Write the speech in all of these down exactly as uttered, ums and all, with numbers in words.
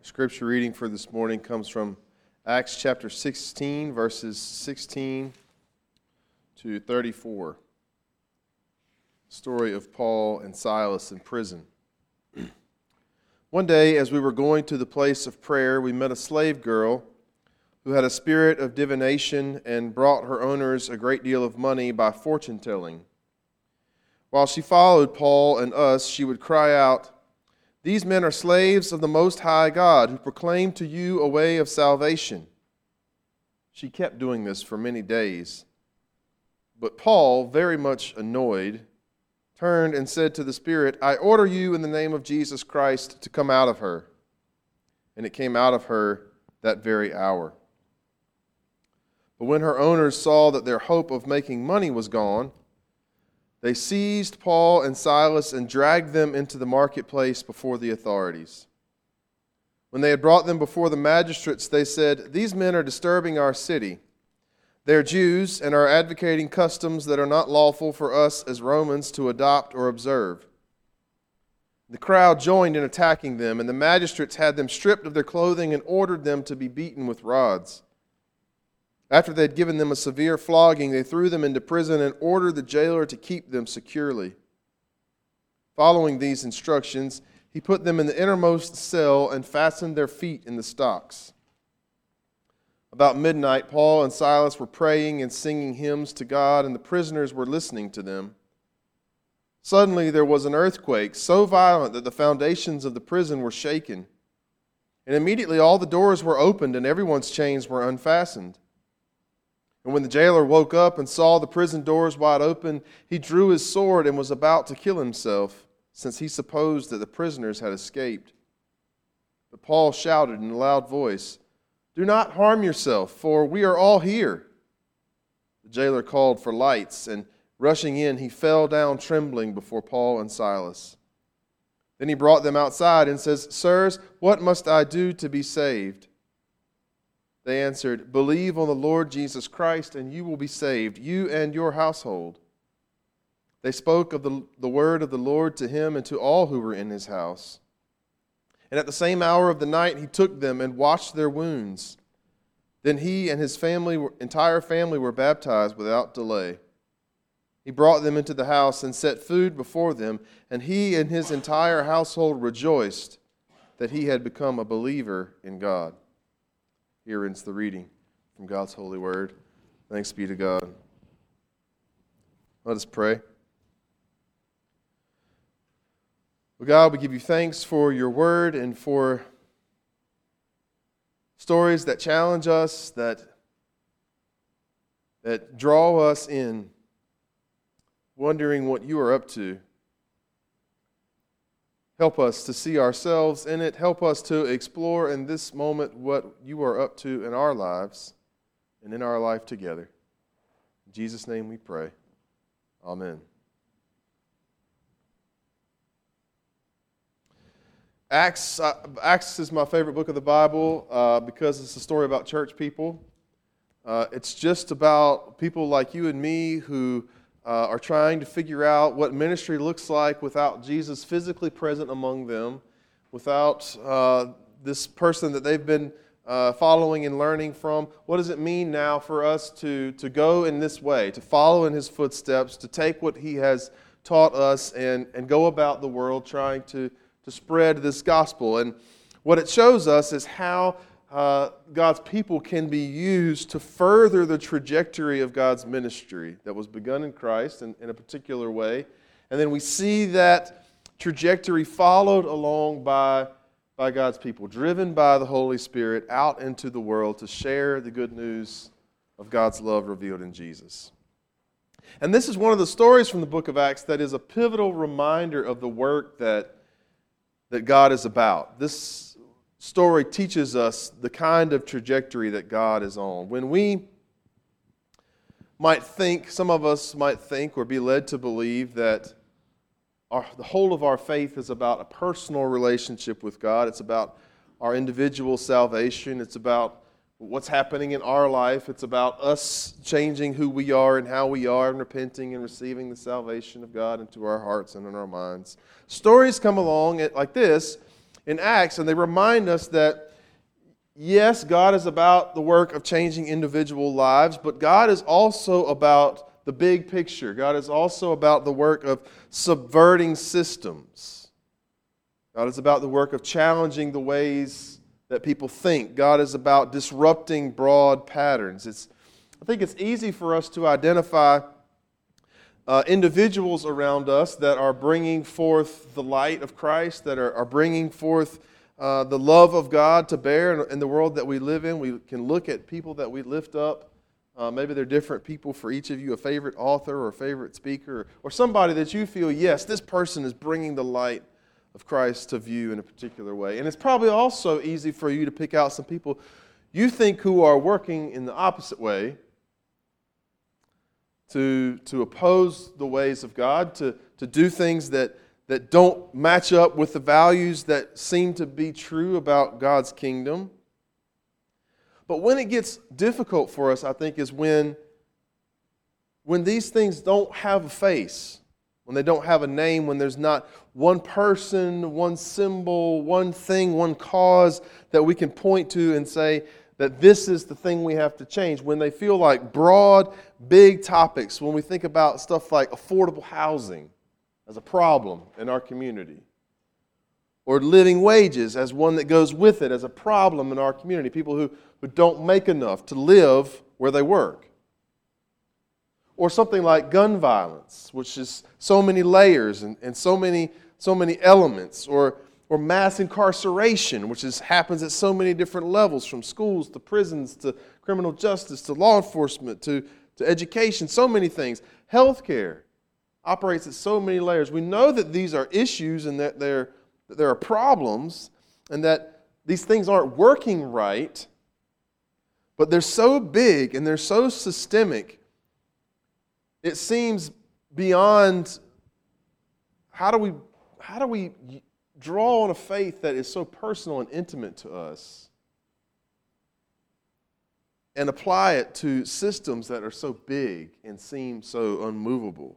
Scripture reading for this morning comes from Acts chapter sixteen, verses sixteen to thirty-four. Story of Paul and Silas in prison. One day, as we were going to the place of prayer, we met a slave girl who had a spirit of divination and brought her owners a great deal of money by fortune-telling. While she followed Paul and us, she would cry out, "These men are slaves of the Most High God, who proclaim to you a way of salvation." She kept doing this for many days. But Paul, very much annoyed, turned and said to the spirit, "I order you in the name of Jesus Christ to come out of her." And it came out of her that very hour. But when her owners saw that their hope of making money was gone, they seized Paul and Silas and dragged them into the marketplace before the authorities. When they had brought them before the magistrates, they said, "These men are disturbing our city. They are Jews and are advocating customs that are not lawful for us as Romans to adopt or observe." The crowd joined in attacking them, and the magistrates had them stripped of their clothing and ordered them to be beaten with rods. After they had given them a severe flogging, they threw them into prison and ordered the jailer to keep them securely. Following these instructions, he put them in the innermost cell and fastened their feet in the stocks. About midnight, Paul and Silas were praying and singing hymns to God, and the prisoners were listening to them. Suddenly there was an earthquake so violent that the foundations of the prison were shaken. And immediately all the doors were opened and everyone's chains were unfastened. And when the jailer woke up and saw the prison doors wide open, he drew his sword and was about to kill himself, since he supposed that the prisoners had escaped. But Paul shouted in a loud voice, "Do not harm yourself, for we are all here." The jailer called for lights, and rushing in, he fell down trembling before Paul and Silas. Then he brought them outside and says, "Sirs, what must I do to be saved?" They answered, "Believe on the Lord Jesus Christ, and you will be saved, you and your household." They spoke of the, the word of the Lord to him and to all who were in his house. And at the same hour of the night he took them and washed their wounds. Then he and his family, entire family were baptized without delay. He brought them into the house and set food before them, and he and his entire household rejoiced that he had become a believer in God. Here ends the reading from God's holy word. Thanks be to God. Let us pray. Well, God, we give you thanks for your word and for stories that challenge us, that, that draw us in, wondering what you are up to. Help us to see ourselves in it. Help us to explore in this moment what you are up to in our lives and in our life together. In Jesus' name we pray. Amen. Acts, uh, Acts is my favorite book of the Bible uh, because it's a story about church people. Uh, it's just about people like you and me who Uh, are trying to figure out what ministry looks like without Jesus physically present among them, without uh, this person that they've been uh, following and learning from. What does it mean now for us to, to go in this way, to follow in his footsteps, to take what he has taught us and, and go about the world trying to, to spread this gospel? And what it shows us is how Uh, God's people can be used to further the trajectory of God's ministry that was begun in Christ in, in a particular way. And then we see that trajectory followed along by, by God's people, driven by the Holy Spirit out into the world to share the good news of God's love revealed in Jesus. And this is one of the stories from the book of Acts that is a pivotal reminder of the work that, that God is about. This story teaches us the kind of trajectory that God is on. When we might think, some of us might think or be led to believe that our, the whole of our faith is about a personal relationship with God. It's about our individual salvation. It's about what's happening in our life. It's about us changing who we are and how we are and repenting and receiving the salvation of God into our hearts and in our minds. Stories come along like this, in Acts, and they remind us that, yes, God is about the work of changing individual lives, but God is also about the big picture. God is also about the work of subverting systems. God is about the work of challenging the ways that people think. God is about disrupting broad patterns. It's, I think it's easy for us to identify uh, individuals around us that are bringing forth the light of Christ, that are, are bringing forth uh, the love of God to bear in, in the world that we live in. We can look at people that we lift up. Uh, maybe they're different people for each of you, a favorite author or a favorite speaker, or, or somebody that you feel, yes, this person is bringing the light of Christ to view in a particular way. And it's probably also easy for you to pick out some people you think who are working in the opposite way to, to oppose the ways of God, to, to do things that, that don't match up with the values that seem to be true about God's kingdom. But when it gets difficult for us, I think, is when, when these things don't have a face, when they don't have a name, when there's not one person, one symbol, one thing, one cause that we can point to and say that this is the thing we have to change. When they feel like broad, big topics, when we think about stuff like affordable housing as a problem in our community, or living wages as one that goes with it as a problem in our community, people who, who don't make enough to live where they work. Or something like gun violence, which is so many layers and, and so many so many elements, or or mass incarceration, which is happens at so many different levels, from schools to prisons to criminal justice to law enforcement to, to education, so many things. Healthcare operates at so many layers. We know that these are issues and that they're that there are problems and that these things aren't working right, but they're so big and they're so systemic. It seems beyond how do we how do we draw on a faith that is so personal and intimate to us and apply it to systems that are so big and seem so unmovable.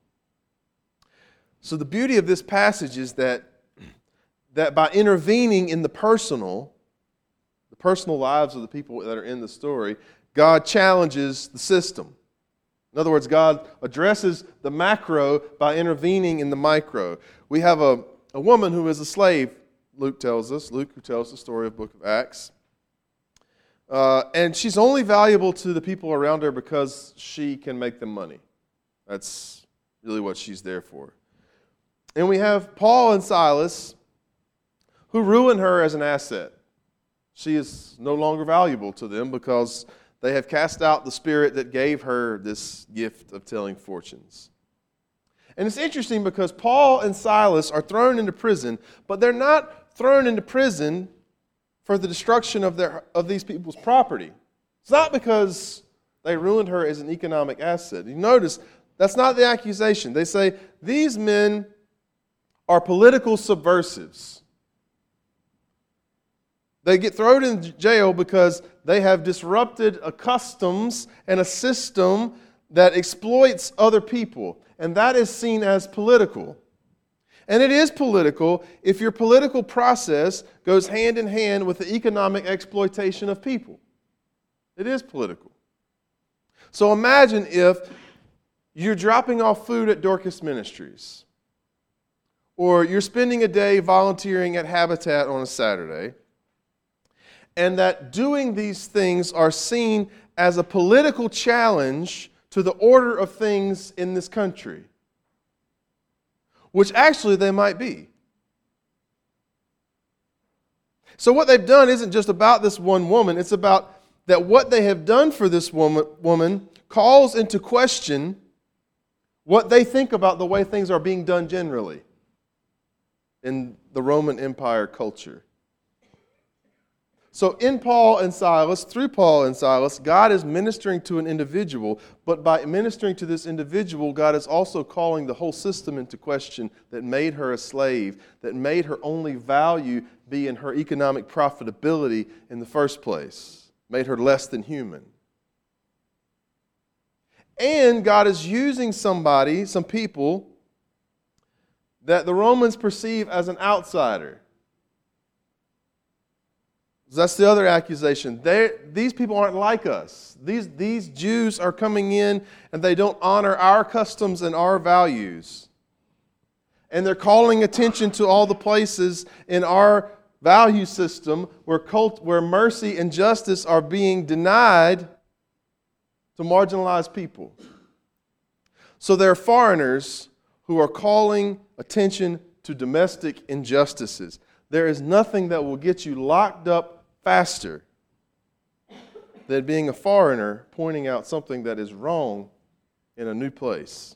So the beauty of this passage is that that by intervening in the personal, the personal lives of the people that are in the story, God challenges the system. In other words, God addresses the macro by intervening in the micro. We have a, a woman who is a slave, Luke tells us, Luke who tells the story of the book of Acts. Uh, and she's only valuable to the people around her because she can make them money. That's really what she's there for. And we have Paul and Silas who ruin her as an asset. She is no longer valuable to them because they have cast out the spirit that gave her this gift of telling fortunes. And it's interesting because Paul and Silas are thrown into prison, but they're not thrown into prison for the destruction of their of these people's property. It's not because they ruined her as an economic asset. You notice, that's not the accusation. They say, these men are political subversives. They get thrown in jail because they have disrupted a customs and a system that exploits other people. And that is seen as political. And it is political if your political process goes hand in hand with the economic exploitation of people. It is political. So imagine if you're dropping off food at Dorcas Ministries, or you're spending a day volunteering at Habitat on a Saturday, and that doing these things are seen as a political challenge to the order of things in this country, which actually they might be. So what they've done isn't just about this one woman, it's about that what they have done for this woman, woman calls into question what they think about the way things are being done generally in the Roman Empire culture. So in Paul and Silas, through Paul and Silas, God is ministering to an individual, but by ministering to this individual, God is also calling the whole system into question that made her a slave, that made her only value be in her economic profitability in the first place, made her less than human. And God is using somebody, some people, that the Romans perceive as an outsider. That's the other accusation. They, these people aren't like us. These, these Jews are coming in and they don't honor our customs and our values. And they're calling attention to all the places in our value system where, cult, where mercy and justice are being denied to marginalized people. So there are foreigners who are calling attention to domestic injustices. There is nothing that will get you locked up faster than being a foreigner pointing out something that is wrong in a new place.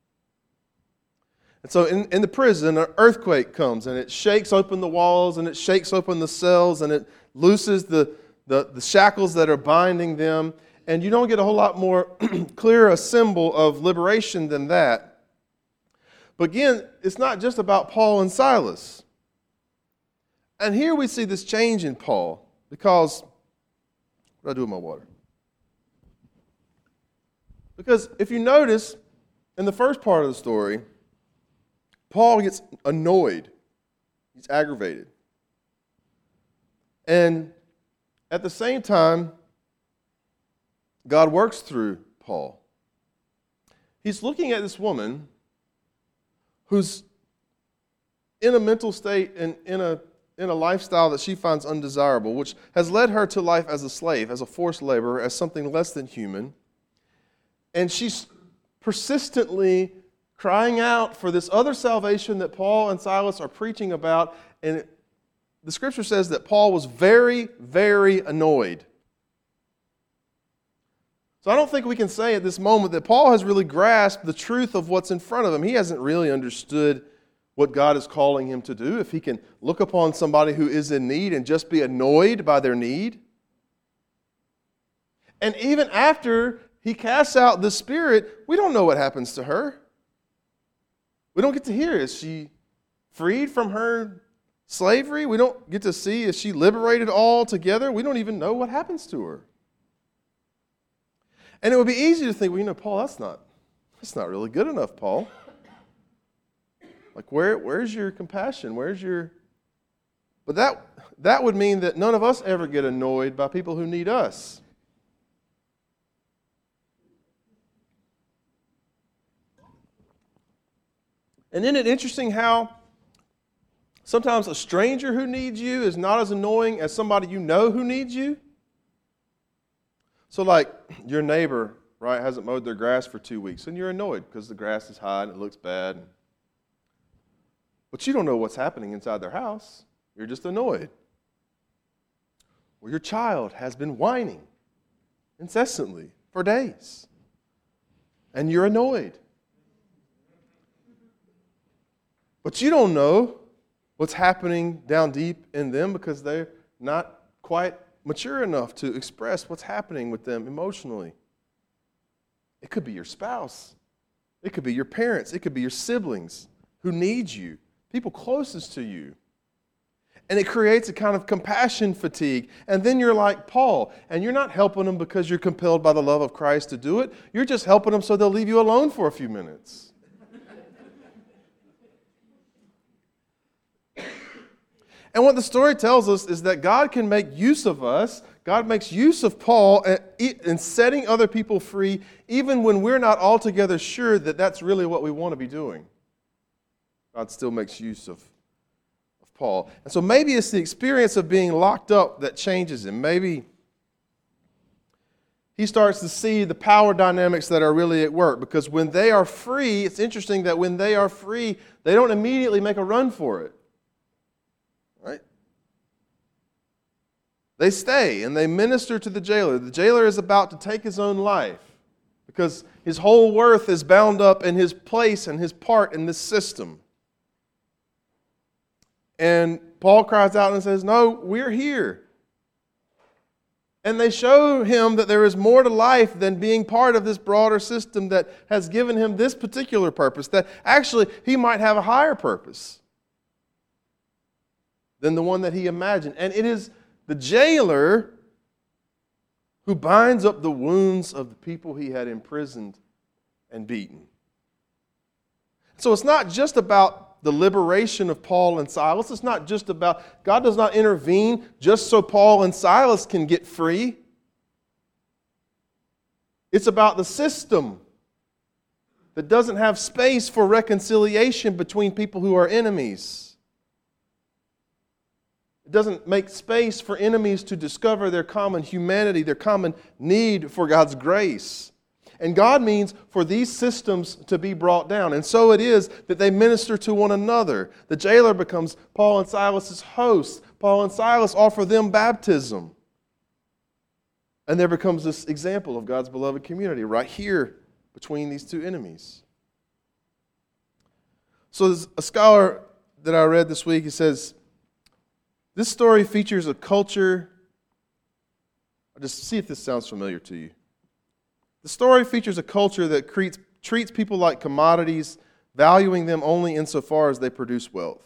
And so in, in the prison, an earthquake comes and it shakes open the walls and it shakes open the cells and it looses the, the, the shackles that are binding them. And you don't get a whole lot more clear a symbol of liberation than that. But again, it's not just about Paul and Silas. And here we see this change in Paul because, what do I do with my water? Because if you notice, in the first part of the story, Paul gets annoyed. He's aggravated. And at the same time, God works through Paul. He's looking at this woman who's in a mental state and in a in a lifestyle that she finds undesirable, which has led her to life as a slave, as a forced laborer, as something less than human. And she's persistently crying out for this other salvation that Paul and Silas are preaching about. And it, the scripture says that Paul was very, very annoyed. So I don't think we can say at this moment that Paul has really grasped the truth of what's in front of him. He hasn't really understood what God is calling him to do. If he can look upon somebody who is in need and just be annoyed by their need. And even after he casts out the spirit, we don't know what happens to her. We don't get to hear, is she freed from her slavery? We don't get to see, is she liberated altogether? We don't even know what happens to her. And it would be easy to think, well, you know, Paul, that's not, that's not really good enough, Paul. Like, where, where's your compassion? Where's your... But that, that would mean that none of us ever get annoyed by people who need us. And isn't it interesting how sometimes a stranger who needs you is not as annoying as somebody you know who needs you? So like your neighbor, right, hasn't mowed their grass for two weeks, and you're annoyed because the grass is high and it looks bad. But you don't know what's happening inside their house. You're just annoyed. Or your child has been whining incessantly for days, and you're annoyed. But you don't know what's happening down deep in them because they're not quite mature enough to express what's happening with them emotionally. It could be your spouse. It could be your parents. It could be your siblings who need you, people closest to you. And it creates a kind of compassion fatigue. And then you're like Paul, and you're not helping them because you're compelled by the love of Christ to do it. You're just helping them so they'll leave you alone for a few minutes. And what the story tells us is that God can make use of us. God makes use of Paul in setting other people free, even when we're not altogether sure that that's really what we want to be doing. God still makes use of, of Paul. And so maybe it's the experience of being locked up that changes him. Maybe he starts to see the power dynamics that are really at work. Because when they are free, it's interesting that when they are free, they don't immediately make a run for it. Right? They stay and they minister to the jailer. The jailer is about to take his own life because his whole worth is bound up in his place and his part in this system. And Paul cries out and says, "No, we're here." And they show him that there is more to life than being part of this broader system that has given him this particular purpose, that actually he might have a higher purpose than the one that he imagined. And it is the jailer who binds up the wounds of the people he had imprisoned and beaten. So it's not just about the liberation of Paul and Silas. It's not just about, God does not intervene just so Paul and Silas can get free. It's about the system that doesn't have space for reconciliation between people who are enemies. It doesn't make space for enemies to discover their common humanity, their common need for God's grace. And God means for these systems to be brought down. And so it is that they minister to one another. The jailer becomes Paul and Silas' host. Paul and Silas offer them baptism. And there becomes this example of God's beloved community right here between these two enemies. So there's a scholar that I read this week, he says, this story features a culture, I'll just see if this sounds familiar to you. The story features a culture that treats, treats people like commodities, valuing them only insofar as they produce wealth.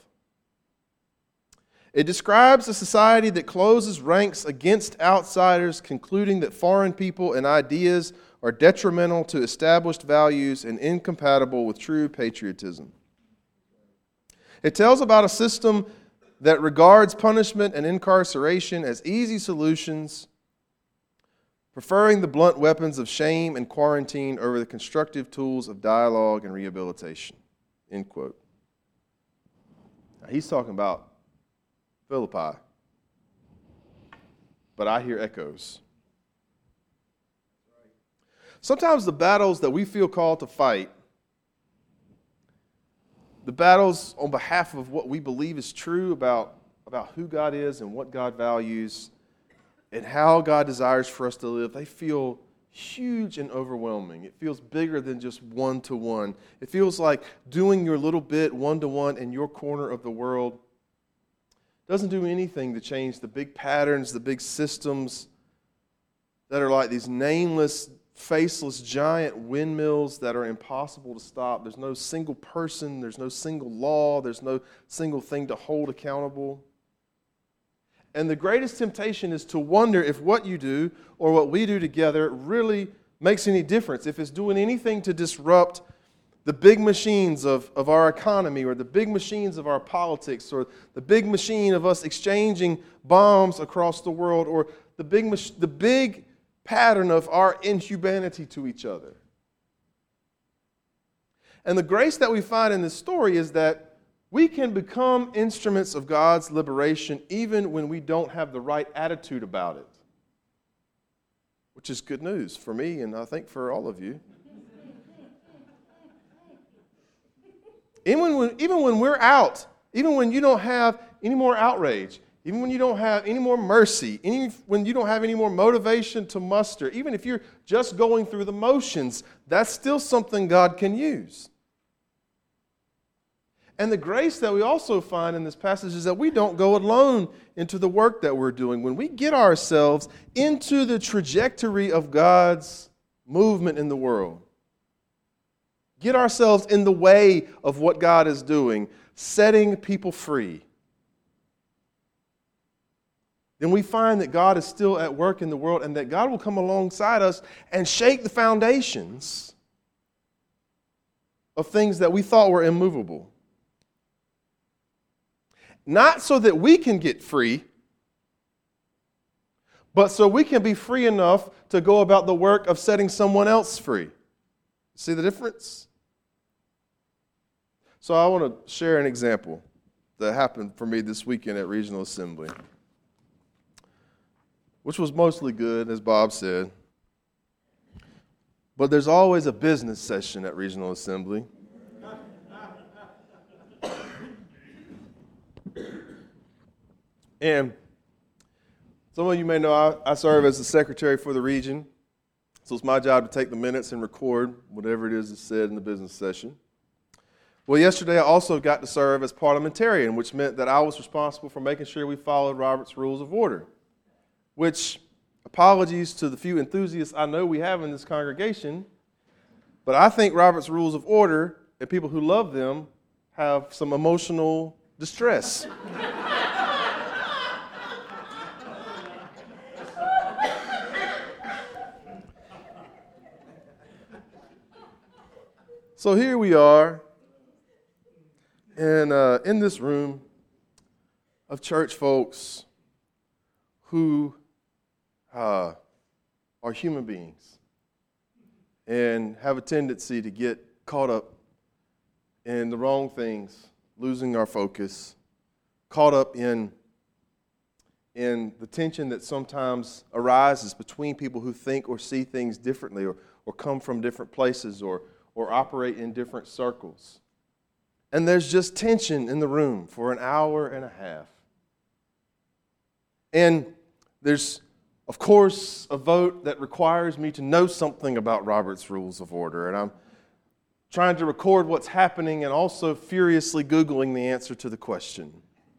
It describes a society that closes ranks against outsiders, concluding that foreign people and ideas are detrimental to established values and incompatible with true patriotism. It tells about a system that regards punishment and incarceration as easy solutions, preferring the blunt weapons of shame and quarantine over the constructive tools of dialogue and rehabilitation. End quote. Now, he's talking about Philippi, but I hear echoes. Sometimes the battles that we feel called to fight, the battles on behalf of what we believe is true about, about who God is and what God values and how God desires for us to live, they feel huge and overwhelming. It feels bigger than just one-to-one. It feels like doing your little bit one-to-one in your corner of the world doesn't do anything to change the big patterns, the big systems that are like these nameless, faceless, giant windmills that are impossible to stop. There's no single person, there's no single law, there's no single thing to hold accountable. And the greatest temptation is to wonder if what you do or what we do together really makes any difference, if it's doing anything to disrupt the big machines of, of our economy or the big machines of our politics or the big machine of us exchanging bombs across the world or the big, mach- the big pattern of our inhumanity to each other. And the grace that we find in this story is that we can become instruments of God's liberation even when we don't have the right attitude about it, which is good news for me and I think for all of you. Even when, even when we're out, even when you don't have any more outrage, even when you don't have any more mercy, any, when you don't have any more motivation to muster, even if you're just going through the motions, that's still something God can use. And the grace that we also find in this passage is that we don't go alone into the work that we're doing. When we get ourselves into the trajectory of God's movement in the world, get ourselves in the way of what God is doing, setting people free, then we find that God is still at work in the world and that God will come alongside us and shake the foundations of things that we thought were immovable. Not so that we can get free, but so we can be free enough to go about the work of setting someone else free. See the difference? So I want to share an example that happened for me this weekend at Regional Assembly, which was mostly good, as Bob said. But there's always a business session at Regional Assembly. And some of you may know I, I serve as the secretary for the region. So it's my job to take the minutes and record whatever it is that's said in the business session. Well, yesterday I also got to serve as parliamentarian, which meant that I was responsible for making sure we followed Robert's Rules of Order, which, apologies to the few enthusiasts I know we have in this congregation, but I think Robert's Rules of Order and people who love them have some emotional distress. So here we are, and uh, in this room of church folks who uh, are human beings and have a tendency to get caught up in the wrong things, losing our focus, caught up in, in the tension that sometimes arises between people who think or see things differently or, or come from different places or, or operate in different circles. And there's just tension in the room for an hour and a half. And there's, of course, a vote that requires me to know something about Robert's Rules of Order. And I'm trying to record what's happening and also furiously Googling the answer to the question.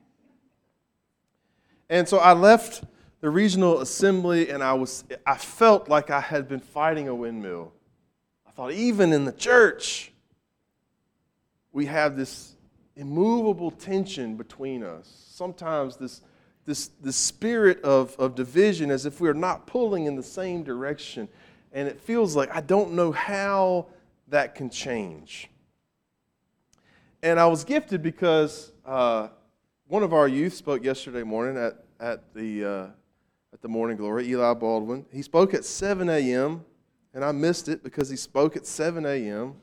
And so I left the regional assembly, and I was I felt like I had been fighting a windmill. I thought, even in the church, we have this immovable tension between us. Sometimes this this this spirit of, of division, as if we're not pulling in the same direction. And it feels like I don't know how that can change. And I was gifted because uh, one of our youth spoke yesterday morning at at the uh, at the Morning Glory, Eli Baldwin. He spoke at seven a.m., and I missed it because he spoke at seven a.m.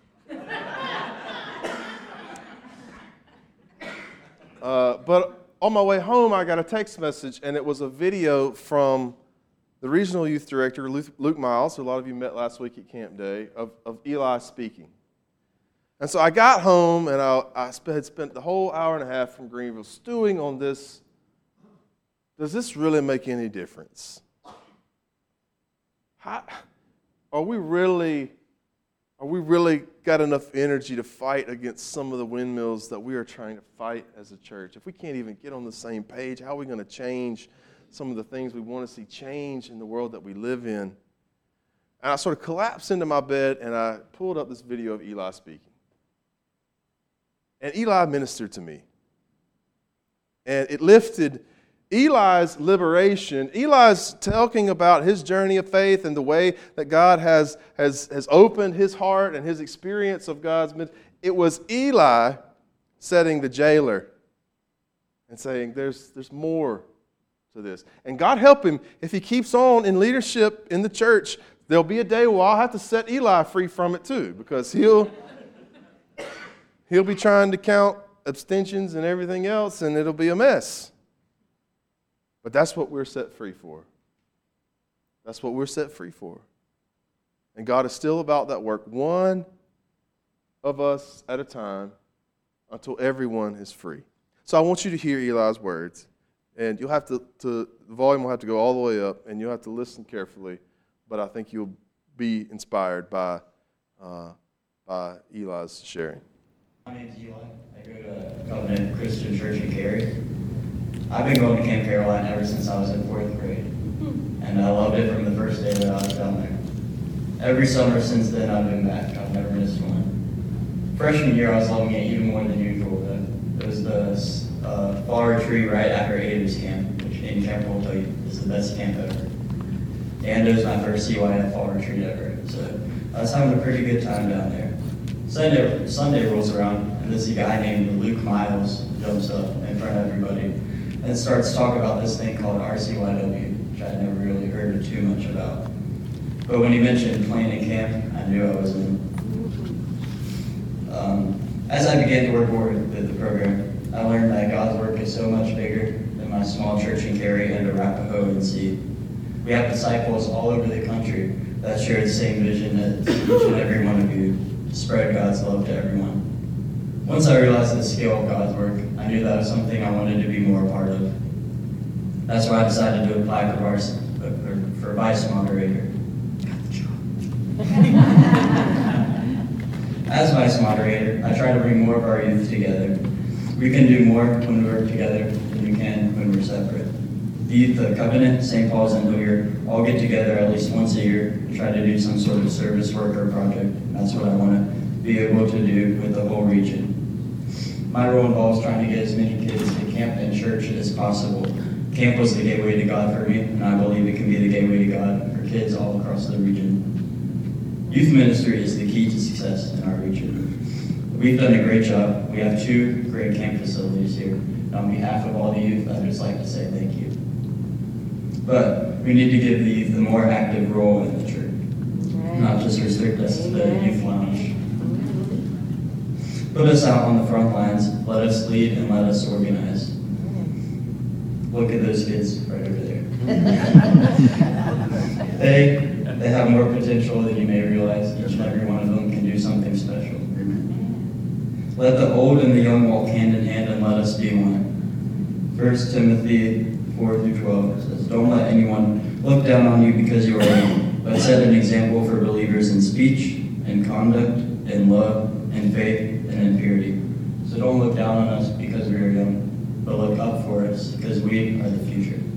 uh, but on my way home, I got a text message, and it was a video from the regional youth director, Luke Miles, who a lot of you met last week at Camp Day, of, of Eli speaking. And so I got home, and I, I had spent the whole hour and a half from Greenville stewing on this. Does this really make any difference? How, are we really, are we really got enough energy to fight against some of the windmills that we are trying to fight as a church? If we can't even get on the same page, how are we going to change some of the things we want to see change in the world that we live in? And I sort of collapsed into my bed, and I pulled up this video of Eli speaking. And Eli ministered to me. And it lifted Eli's liberation. Eli's talking about his journey of faith and the way that God has, has, has opened his heart and his experience of God's ministry. It was Eli setting the jailer and saying, there's, there's more to this. And God help him, if he keeps on in leadership in the church, there'll be a day where I'll have to set Eli free from it too, because he'll, he'll be trying to count abstentions and everything else, and it'll be a mess. But that's what we're set free for. That's what we're set free for. And God is still about that work, one of us at a time, until everyone is free. So I want you to hear Eli's words. And you'll have to, to, the volume will have to go all the way up, and you'll have to listen carefully. But I think you'll be inspired by, uh, by Eli's sharing. My name's Eli. I go to Covenant Christian Church in Cary. I've been going to Camp Caroline ever since I was in fourth grade, and I loved it from the first day that I was down there. Every summer since then, I've been back. I've never missed one. Freshman year, I was loving it even more than usual. It was the uh, fall retreat right after Avis Camp, which any camp will tell you is the best camp ever. And it was my first C Y F fall retreat ever, so I was having a pretty good time down there. Sunday, Sunday rolls around, and this guy named Luke Miles jumps up in front of everybody and starts to talk about this thing called R C Y W, which I'd never really heard too much about. But when he mentioned planning camp, I knew I was in. Um, as I began to work more with the program, I learned that God's work is so much bigger than my small church in Cary and Arapahoe and C. We have disciples all over the country that share the same vision as each and every one of you, to spread God's love to everyone. Once I realized the scale of God's work, I knew that was something I wanted to be more a part of. That's why I decided to apply for vice, for vice moderator. Got the job. As vice moderator, I try to bring more of our youth together. We can do more when we work together than we can when we're separate. The youth of Covenant, Saint Paul's, and Hilliard all get together at least once a year to try to do some sort of service work or project. That's what I want to be able to do with the whole region. My role involves trying to get as many kids to camp and church as possible. Camp was the gateway to God for me, and I believe it can be the gateway to God for kids all across the region. Youth ministry is the key to success in our region. we've done a great job. We have two great camp facilities here. And on behalf of all the youth, I'd just like to say thank you. But we need to give the youth a more active role in the church, not just restrict us to the youth lounge. Put us out on the front lines, let us lead, and let us organize. Look at those kids right over there. they, they have more potential than you may realize. Each and every one of them can do something special. Let the old and the young walk hand in hand, and let us be one. First Timothy four through twelve says, don't let anyone look down on you because you are young, but set an example for believers in speech, in conduct, in love, in faith, and in purity. So don't look down on us because we are young, but look up for us because we are the future.